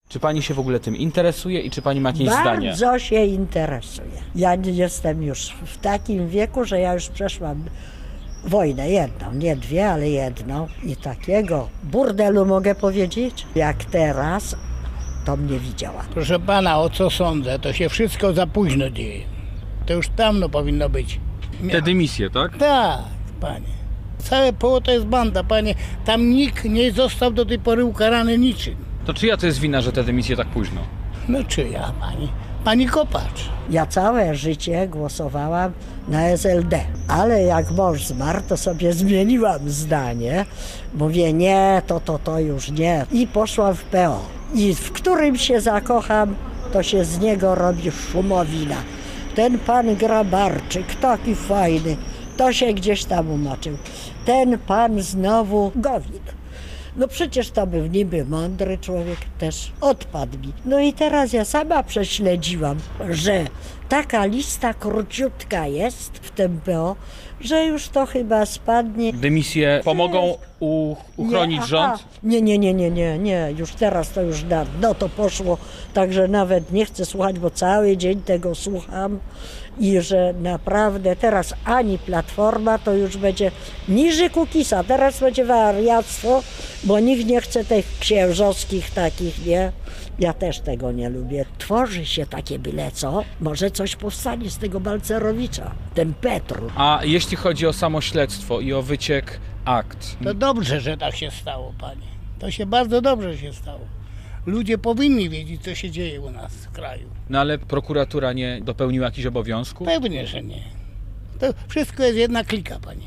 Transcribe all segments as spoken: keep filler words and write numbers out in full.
Czy pani się w ogóle tym interesuje i czy pani ma jakieś Bardzo zdanie? Bardzo się interesuje. Ja nie jestem już w takim wieku, że ja już przeszłam wojnę jedną, nie dwie, ale jedną. I takiego burdelu mogę powiedzieć, jak teraz, to mnie widziała. Proszę pana, o co sądzę, to się wszystko za późno dzieje. To już dawno powinno być. Te dymisje, tak? Tak, panie. Całe poło to jest banda, panie. Tam nikt nie został do tej pory ukarany niczym. To czyja to jest wina, że te dymisje tak późno? No czyja, pani? Pani Kopacz. Ja całe życie głosowałam na S L D, ale jak mąż zmarł, to sobie zmieniłam zdanie. Mówię, nie, to, to, to już nie. I poszłam w P O. I w którym się zakocham, to się z niego robi szumowina. Ten pan Grabarczyk, taki fajny, to się gdzieś tam umoczył. Ten pan znowu Gowin. No przecież to był niby mądry człowiek, też odpadł mi. No i teraz ja sama prześledziłam, że taka lista króciutka jest w tym P O, że już to chyba spadnie. Dymisje pomogą u, uchronić nie, rząd? Nie, nie, nie, nie, nie, nie, już teraz to już na dno to poszło, także nawet nie chcę słuchać, bo cały dzień tego słucham i że naprawdę teraz ani Platforma to już będzie niżej Kukisa, teraz będzie wariactwo, bo nikt nie chce tych księżowskich takich, nie? Ja też tego nie lubię. Tworzy się takie byle co, może coś powstanie z tego Balcerowicza, ten Petru. A jeśli chodzi o samo śledztwo i o wyciek akt? To dobrze, że tak się stało, panie. To się bardzo dobrze się stało. Ludzie powinni wiedzieć, co się dzieje u nas w kraju. No ale prokuratura nie dopełniła jakichś obowiązków? Pewnie, że nie. To wszystko jest jedna klika, panie.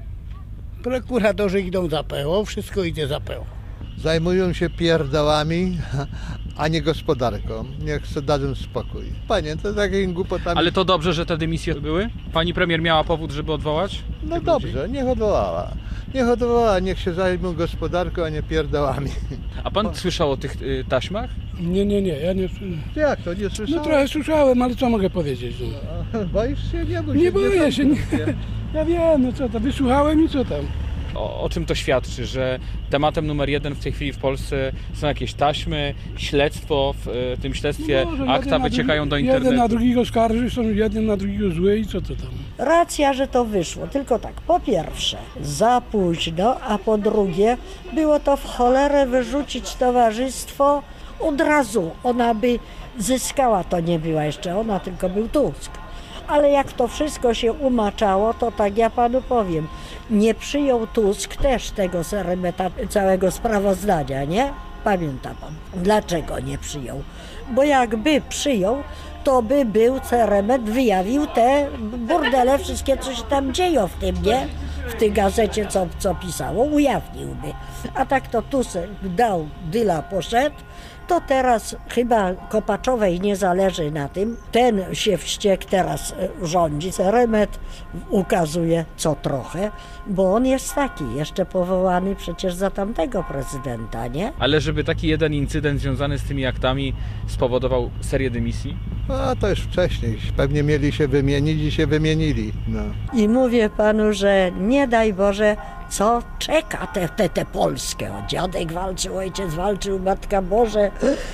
Prokuratorzy idą za P O, wszystko idzie za P O. Zajmują się pierdołami, a nie gospodarką. Niech sobie dadzą spokój. Panie, to takimi głupotami... Ale to dobrze, że te dymisje były? Pani premier miała powód, żeby odwołać? No tych dobrze, ludzi? niech odwołała. Niech odwołała, niech się zajmą gospodarką, a nie pierdołami. A pan słyszał o tych y, taśmach? Nie, nie, nie, ja nie. Jak to, nie No słyszałem? trochę słyszałem, ale co mogę powiedzieć? No. Boisz się? Nie bój się. Nie boję się, nie. nie. Ja wiem, no co tam, wysłuchałem i co tam. O, o czym to świadczy? Że tematem numer jeden w tej chwili w Polsce są jakieś taśmy, śledztwo, w y, tym śledztwie No może akta jeden na wyciekają drugi, do internetu. Jeden na drugiego skarży, są jeden na drugiego zły i co to tam? Racja, że to wyszło, tylko tak, po pierwsze za późno, a po drugie było to w cholerę wyrzucić towarzystwo od razu. Ona by zyskała, to nie była jeszcze ona, tylko był Tusk. Ale jak to wszystko się umaczało, to tak ja panu powiem, nie przyjął Tusk też tego seremeta, całego sprawozdania, nie? Pamięta pan. Dlaczego nie przyjął? Bo jakby przyjął, to by był ceremet, wyjawił te burdele, wszystkie, co się tam dzieją w tym, nie? W tej gazecie, co, co pisało, ujawniłby. A tak to Tusk dał, dyla poszedł, to teraz chyba Kopaczowej nie zależy na tym. Ten się wściekł, teraz rządzi. Ceremet ukazuje co trochę, bo on jest taki, jeszcze powołany przecież za tamtego prezydenta, nie? Ale żeby taki jeden incydent związany z tymi aktami spowodował serię dymisji? A to już wcześniej. Pewnie mieli się wymienić i się wymienili. No. I mówię panu, że nie daj Boże, co czeka tę te, te Polskę. O, dziadek walczył, ojciec walczył, matka Boże.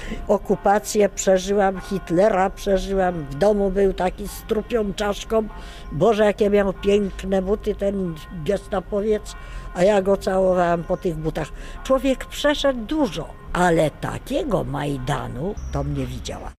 Okupację przeżyłam, Hitlera przeżyłam. W domu był taki z trupią czaszką. Boże, jakie miał piękne buty ten gestapowiec, a ja go całowałam po tych butach. Człowiek przeszedł dużo, ale takiego Majdanu to mnie widziała.